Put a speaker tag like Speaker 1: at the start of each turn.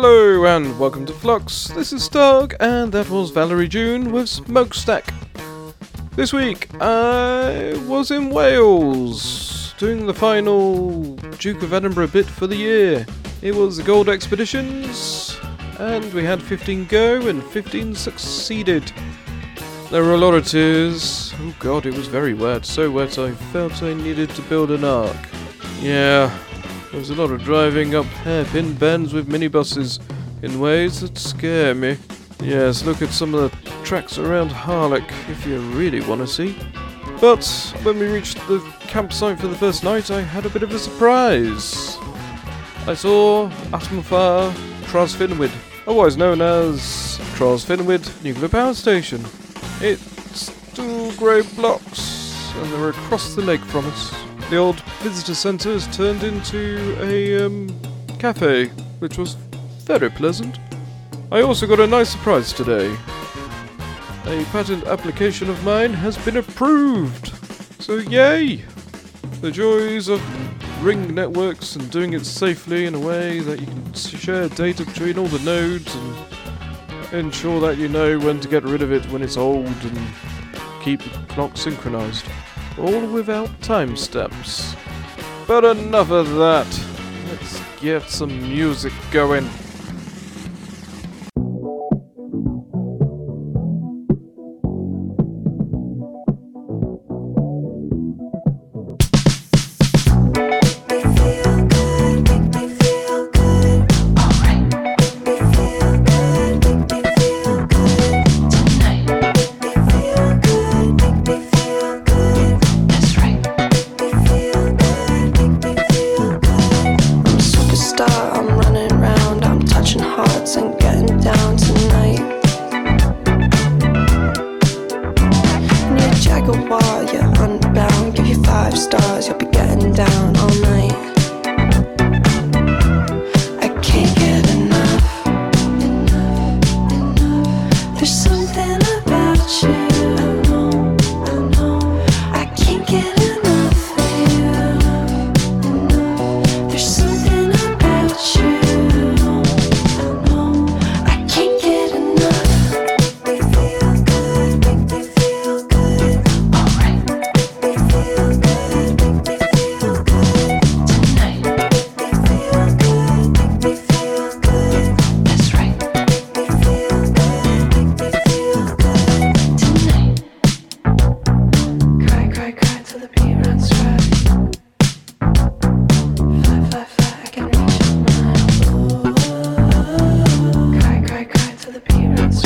Speaker 1: Hello and welcome to Flux. This is Starg and that was Valerie June with Smokestack. This week I was in Wales doing the final Duke of Edinburgh bit for the year. It was the Gold Expeditions and we had 15 go and 15 succeeded. There were a lot of tears. Oh god, it was very wet, so wet I felt I needed to build an ark. Yeah. There was a lot of driving up hairpin bends with minibuses in ways that scare me. Yes, look at some of the tracks around Harlech if you really want to see. But when we reached the campsite for the first night, I had a bit of a surprise. I saw Atmofar Tras-Fynwyd, otherwise known as Tras-Fynwyd Nuclear Power Station. It's 2 grey blocks and they're across the lake from us. The old visitor centre has turned into a cafe, which was very pleasant. I also got a nice surprise today. A patent application of mine has been approved. So yay! The joys of ring networks and doing it safely in a way that you can share data between all the nodes and ensure that you know when to get rid of it when it's old and keep the clock synchronized. All without timestamps. But enough of that. Let's get some music going.
Speaker 2: There's so